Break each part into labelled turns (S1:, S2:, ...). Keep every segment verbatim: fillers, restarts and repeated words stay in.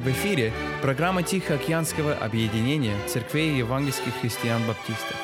S1: В эфире программа Тихоокеанского объединения церквей евангельских христиан-баптистов.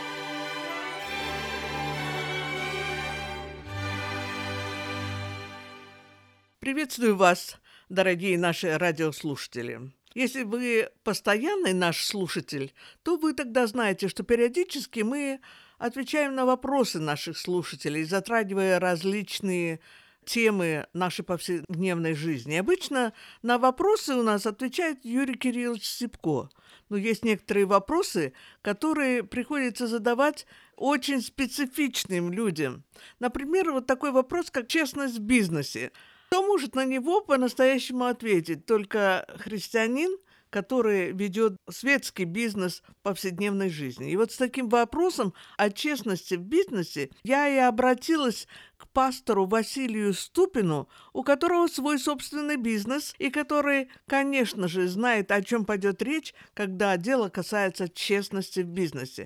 S2: Приветствую вас, дорогие наши радиослушатели. Если вы постоянный наш слушатель, то вы тогда знаете, что периодически мы отвечаем на вопросы наших слушателей, затрагивая различные темы нашей повседневной жизни. Обычно на вопросы у нас отвечает Юрий Кириллович Сипко. Но есть некоторые вопросы, которые приходится задавать очень специфичным людям. Например, вот такой вопрос, как честность в бизнесе. Кто может на него по-настоящему ответить? Только христианин, который ведет светский бизнес в повседневной жизни. И вот с таким вопросом о честности в бизнесе я и обратилась к пастору Василию Ступину, у которого свой собственный бизнес, и который, конечно же, знает, о чем пойдет речь, когда дело касается честности в бизнесе.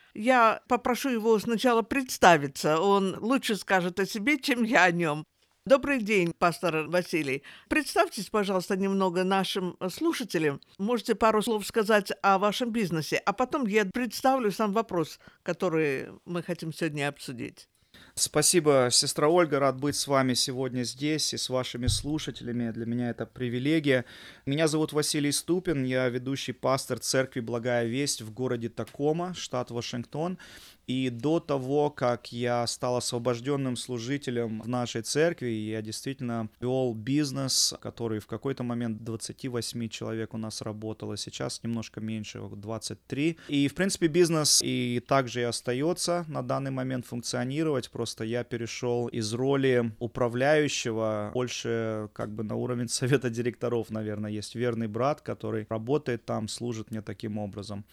S2: Я попрошу его сначала представиться, он лучше скажет о себе, чем я о нем. Добрый день, пастор Василий. Представьтесь, пожалуйста, немного нашим слушателям. Можете пару слов сказать о вашем бизнесе, а потом я представлю сам вопрос, который мы хотим сегодня обсудить.
S3: Спасибо, сестра Ольга, рад быть с вами сегодня здесь и с вашими слушателями. Для меня это привилегия. Меня зовут Василий Ступин, я ведущий пастор церкви «Благая весть» в городе Такома, штат Вашингтон. И до того, как я стал освобожденным служителем в нашей церкви, я действительно вел бизнес, который в какой-то момент двадцать восемь человек у нас работало, сейчас немножко меньше, двадцать три. И, в принципе, бизнес и также и остается на данный момент функционировать, просто я перешел из роли управляющего больше как бы на уровень совета директоров, наверное, есть верный брат, который работает там, служит мне таким образом.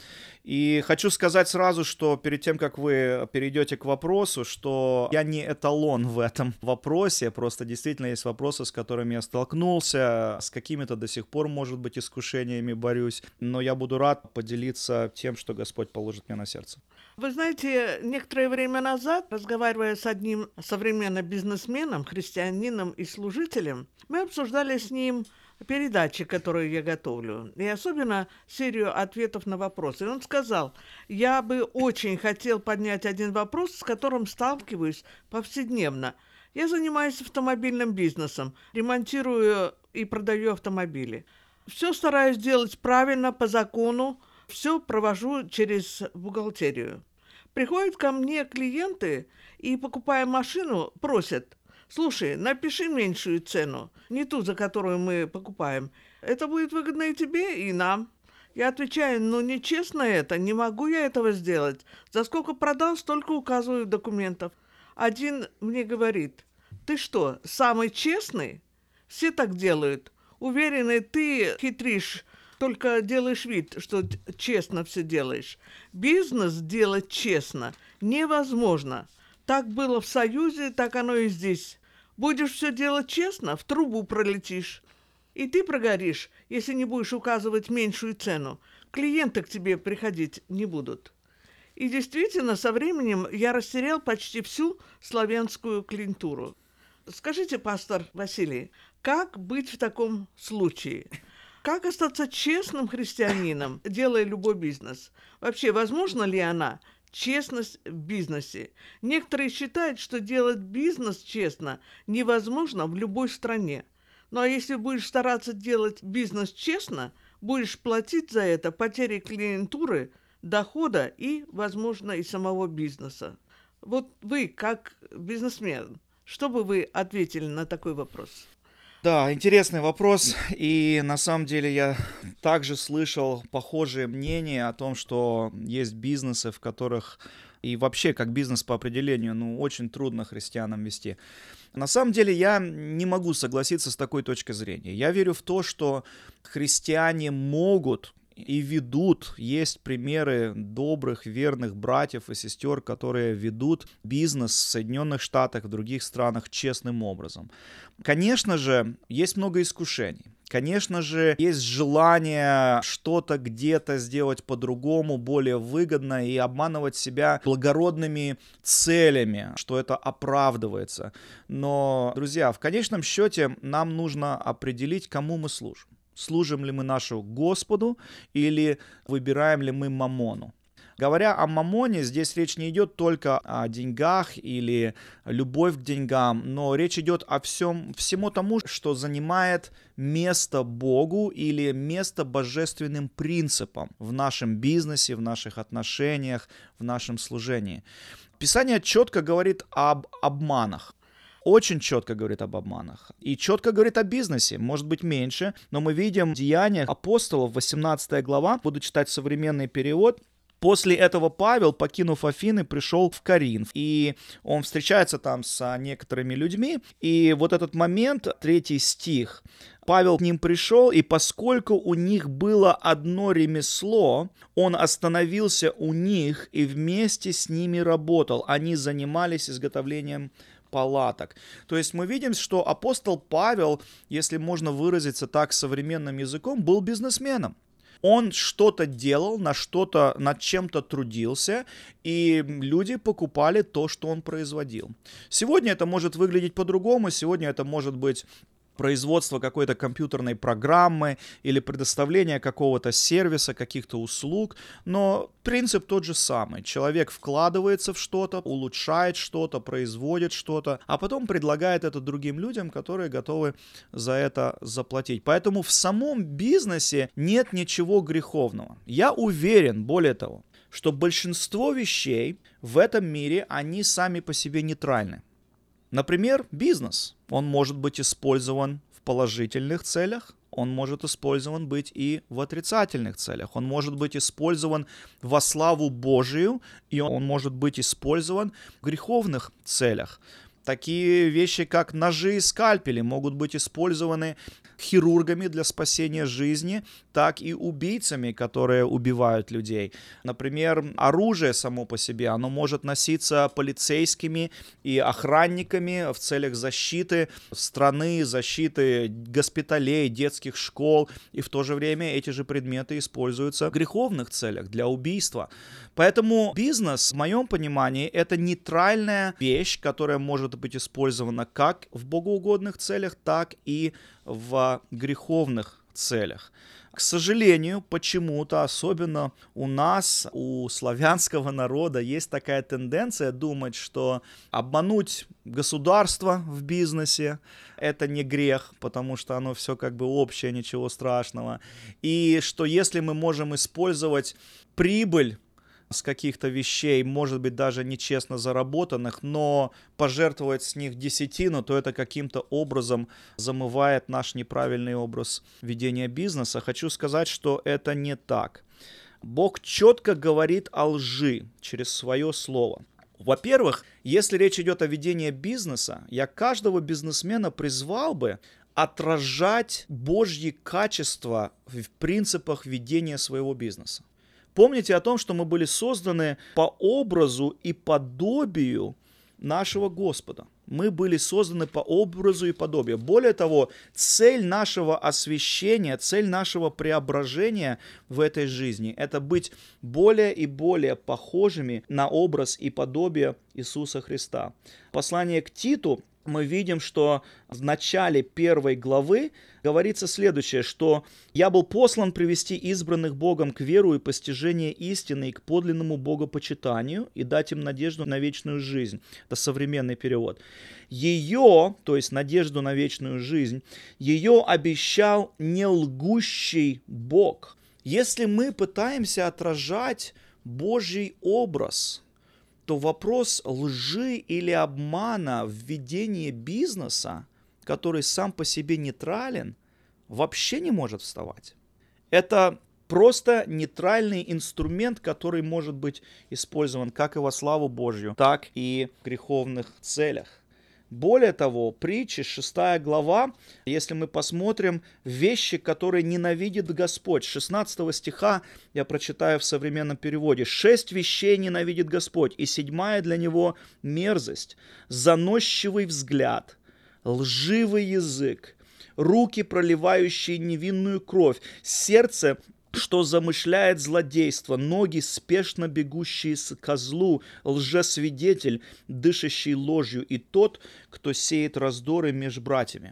S3: И хочу сказать сразу, что перед тем, как вы перейдете к вопросу, что я не эталон в этом вопросе, просто действительно есть вопросы, с которыми я столкнулся, с какими-то до сих пор, может быть, искушениями борюсь, но я буду рад поделиться тем, что Господь положит мне на сердце.
S2: Вы знаете, некоторое время назад, разговаривая с одним современным бизнесменом, христианином и служителем, мы обсуждали с ним передачи, которые я готовлю, и особенно серию ответов на вопросы. И он сказал, я бы очень хотел поднять один вопрос, с которым сталкиваюсь повседневно. Я занимаюсь автомобильным бизнесом, ремонтирую и продаю автомобили. Все стараюсь делать правильно, по закону, все провожу через бухгалтерию. Приходят ко мне клиенты и, покупая машину, просят: слушай, напиши меньшую цену, не ту, за которую мы покупаем. Это будет выгодно и тебе, и нам. Я отвечаю, ну нечестно это, не могу я этого сделать. За сколько продал, столько указываю документов. Один мне говорит, ты что, самый честный? Все так делают. Уверенный, ты хитришь, только делаешь вид, что честно все делаешь. Бизнес делать честно невозможно. Так было в Союзе, так оно и здесь. Будешь все делать честно, в трубу пролетишь. И ты прогоришь, если не будешь указывать меньшую цену. Клиенты к тебе приходить не будут. И действительно, со временем я растерял почти всю славянскую клиентуру. Скажите, пастор Василий, как быть в таком случае? Как остаться честным христианином, делая любой бизнес? Вообще, возможно ли она? Честность в бизнесе. Некоторые считают, что делать бизнес честно невозможно в любой стране. Ну а если будешь стараться делать бизнес честно, будешь платить за это потери клиентуры, дохода и, возможно, и самого бизнеса. Вот вы, как бизнесмен, что бы вы ответили на такой вопрос?
S3: Да, интересный вопрос, и на самом деле я также слышал похожие мнения о том, что есть бизнесы, в которых и вообще как бизнес по определению, ну, очень трудно христианам вести. На самом деле я не могу согласиться с такой точкой зрения. Я верю в то, что христиане могут и ведут, есть примеры добрых, верных братьев и сестер, которые ведут бизнес в Соединенных Штатах, в других странах честным образом. Конечно же, есть много искушений. Конечно же, есть желание что-то где-то сделать по-другому, более выгодно и обманывать себя благородными целями, что это оправдывается. Но, друзья, в конечном счете нам нужно определить, кому мы служим. Служим ли мы нашему Господу или выбираем ли мы мамону? Говоря о мамоне, здесь речь не идет только о деньгах или любовь к деньгам, но речь идет о всем, всему тому, что занимает место Богу или место божественным принципам в нашем бизнесе, в наших отношениях, в нашем служении. Писание четко говорит об обманах. Очень четко говорит об обманах. И четко говорит о бизнесе. Может быть меньше, но мы видим в Деяниях апостолов, восемнадцатая глава, буду читать современный перевод. После этого Павел, покинув Афины, пришел в Коринф, и он встречается там с некоторыми людьми, и вот этот момент, третий стих, Павел к ним пришел, и поскольку у них было одно ремесло, он остановился у них и вместе с ними работал. Они занимались изготовлением палаток. То есть мы видим, что апостол Павел, если можно выразиться так современным языком, был бизнесменом. Он что-то делал, на что-то, над чем-то трудился, и люди покупали то, что он производил. Сегодня это может выглядеть по-другому, сегодня это может быть производство какой-то компьютерной программы или предоставление какого-то сервиса, каких-то услуг, но принцип тот же самый. Человек вкладывается в что-то, улучшает что-то, производит что-то, а потом предлагает это другим людям, которые готовы за это заплатить. Поэтому в самом бизнесе нет ничего греховного. Я уверен, более того, что большинство вещей в этом мире, они сами по себе нейтральны. Например, бизнес. Он может быть использован в положительных целях, он может использован быть и в отрицательных целях. Он может быть использован во славу Божию, и он может быть использован в греховных целях. Такие вещи, как ножи и скальпели, могут быть использованы хирургами для спасения жизни, так и убийцами, которые убивают людей. Например, оружие само по себе, оно может носиться полицейскими и охранниками в целях защиты страны, защиты госпиталей, детских школ, и в то же время эти же предметы используются в греховных целях, для убийства. Поэтому бизнес, в моем понимании, это нейтральная вещь, которая может быть использована как в богоугодных целях, так и в греховных целях. К сожалению, почему-то, особенно у нас, у славянского народа, есть такая тенденция думать, что обмануть государство в бизнесе – это не грех, потому что оно все как бы общее, ничего страшного. И что если мы можем использовать прибыль с каких-то вещей, может быть, даже нечестно заработанных, но пожертвовать с них десятину, то это каким-то образом замывает наш неправильный образ ведения бизнеса. Хочу сказать, что это не так. Бог четко говорит о лжи через свое слово. Во-первых, если речь идет о ведении бизнеса, я каждого бизнесмена призвал бы отражать Божьи качества в принципах ведения своего бизнеса. Помните о том, что мы были созданы по образу и подобию нашего Господа. Мы были созданы по образу и подобию. Более того, цель нашего освящения, цель нашего преображения в этой жизни – это быть более и более похожими на образ и подобие Иисуса Христа. Послание к Титу мы видим, что в начале первой главы говорится следующее, что «Я был послан привести избранных Богом к веру и постижению истины и к подлинному богопочитанию и дать им надежду на вечную жизнь». Это современный перевод. Ее, то есть надежду на вечную жизнь, ее обещал не лгущий Бог. Если мы пытаемся отражать Божий образ, то вопрос лжи или обмана в ведении бизнеса, который сам по себе нейтрален, вообще не может вставать. Это просто нейтральный инструмент, который может быть использован как и во славу Божью, так и в греховных целях. Более того, притчи, шестая глава, если мы посмотрим вещи, которые ненавидит Господь. шестнадцатого стиха я прочитаю в современном переводе. «Шесть вещей ненавидит Господь, и седьмая для него мерзость, заносчивый взгляд, лживый язык, руки, проливающие невинную кровь, сердце, что замышляет злодейство, ноги, спешно бегущие к козлу, лжесвидетель, дышащий ложью, и тот, кто сеет раздоры между братьями».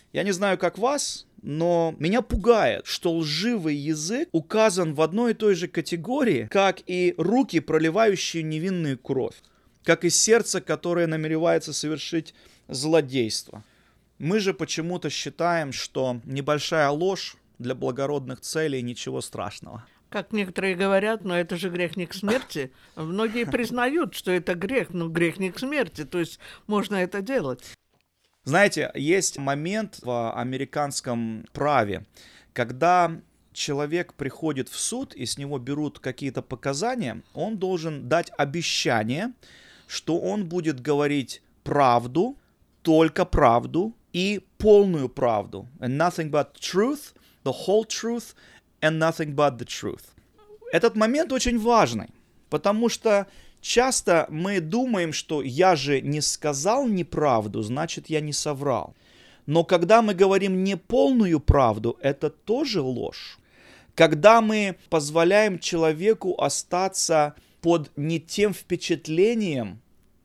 S3: Я не знаю, как вас, но меня пугает, что лживый язык указан в одной и той же категории, как и руки, проливающие невинную кровь, как и сердце, которое намеревается совершить злодейство. Мы же почему-то считаем, что небольшая ложь для благородных целей ничего страшного.
S2: Как некоторые говорят, но это же грех не к смерти. Многие признают, что это грех, но грех не к смерти, то есть можно это делать.
S3: Знаете, есть момент в американском праве, когда человек приходит в суд и с него берут какие-то показания, он должен дать обещание, что он будет говорить правду, только правду и полную правду. And nothing but truth, the whole truth, and nothing but the truth. Этот момент очень важный, потому что часто мы думаем, что я же не сказал неправду, значит, я не соврал. Но когда мы говорим неполную правду, это тоже ложь. Когда мы позволяем человеку остаться под не тем впечатлением,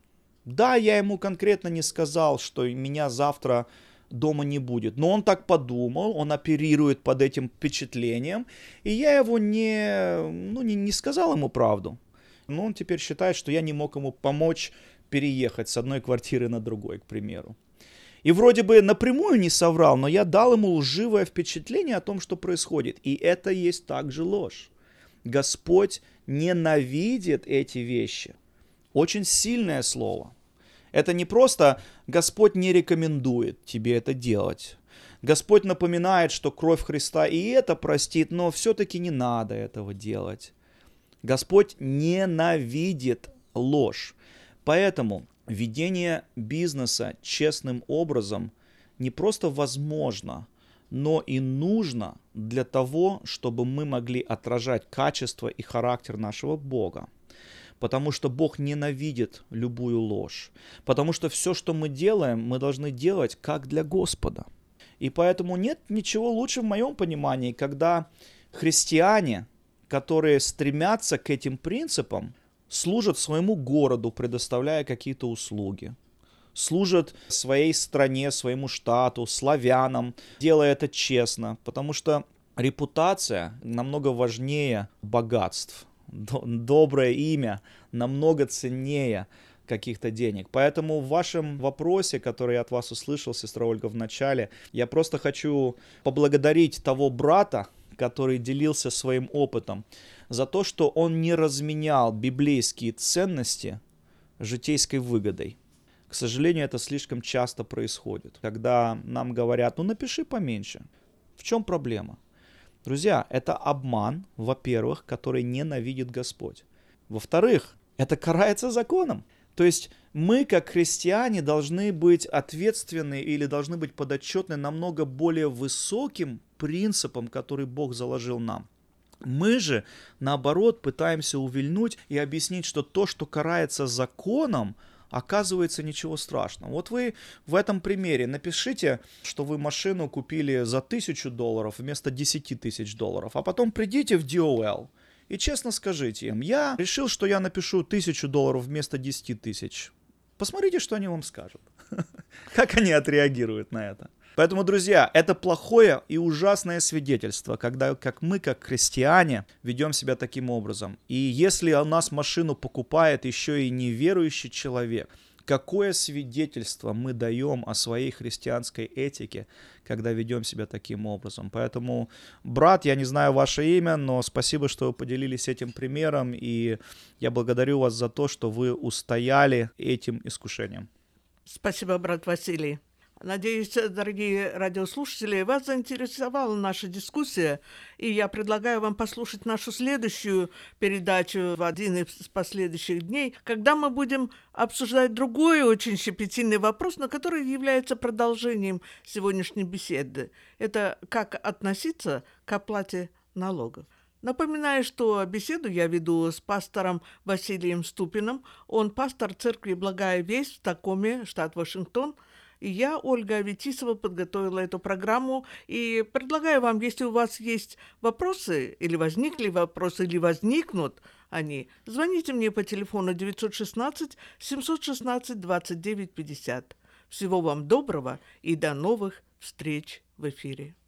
S3: да, я ему конкретно не сказал, что меня завтра дома не будет, но он так подумал, он оперирует под этим впечатлением, и я его не, ну, не, не сказал ему правду. Но он теперь считает, что я не мог ему помочь переехать с одной квартиры на другой, к примеру. И вроде бы напрямую не соврал, но я дал ему лживое впечатление о том, что происходит. И это есть также ложь. Господь ненавидит эти вещи. Очень сильное слово. Это не просто Господь не рекомендует тебе это делать. Господь напоминает, что кровь Христа и это простит, но все-таки не надо этого делать. Господь ненавидит ложь. Поэтому ведение бизнеса честным образом не просто возможно, но и нужно для того, чтобы мы могли отражать качество и характер нашего Бога. Потому что Бог ненавидит любую ложь. Потому что все, что мы делаем, мы должны делать как для Господа. И поэтому нет ничего лучше в моем понимании, когда христиане, которые стремятся к этим принципам, служат своему городу, предоставляя какие-то услуги. Служат своей стране, своему штату, славянам, делая это честно. Потому что репутация намного важнее богатств. Доброе имя намного ценнее каких-то денег. Поэтому в вашем вопросе, который я от вас услышал, сестра Ольга, в начале, я просто хочу поблагодарить того брата, который делился своим опытом, за то, что он не разменял библейские ценности житейской выгодой. К сожалению, это слишком часто происходит, когда нам говорят, ну напиши поменьше. В чем проблема? Друзья, это обман, во-первых, который ненавидит Господь. Во-вторых, это карается законом. То есть мы, как христиане, должны быть ответственны или должны быть подотчетны намного более высоким принципам, которые Бог заложил нам. Мы же, наоборот, пытаемся увильнуть и объяснить, что то, что карается законом, оказывается ничего страшного. Вот вы в этом примере напишите, что вы машину купили за тысячу долларов вместо десяти тысяч долларов, а потом придите в ди о эл и честно скажите им, я решил, что я напишу тысячу долларов вместо десяти тысяч. Посмотрите, что они вам скажут. Как они отреагируют на это. Поэтому, друзья, это плохое и ужасное свидетельство, когда как мы, как христиане, ведем себя таким образом. И если у нас машину покупает еще и неверующий человек, какое свидетельство мы даем о своей христианской этике, когда ведем себя таким образом. Поэтому, брат, я не знаю ваше имя, но спасибо, что вы поделились этим примером, и я благодарю вас за то, что вы устояли этим искушением.
S2: Спасибо, брат Василий. Надеюсь, дорогие радиослушатели, вас заинтересовала наша дискуссия, и я предлагаю вам послушать нашу следующую передачу в один из последующих дней, когда мы будем обсуждать другой очень щепетильный вопрос, но который является продолжением сегодняшней беседы. Это как относиться к оплате налогов. Напоминаю, что беседу я веду с пастором Василием Ступиным. Он пастор церкви «Благая весть» в Такоме, штат Вашингтон. И я, Ольга Аветисова, подготовила эту программу и предлагаю вам, если у вас есть вопросы, или возникли вопросы, или возникнут они, звоните мне по телефону девятьсот шестнадцать семьсот шестнадцать двадцать девять пятьдесят. Всего вам доброго и до новых встреч в эфире.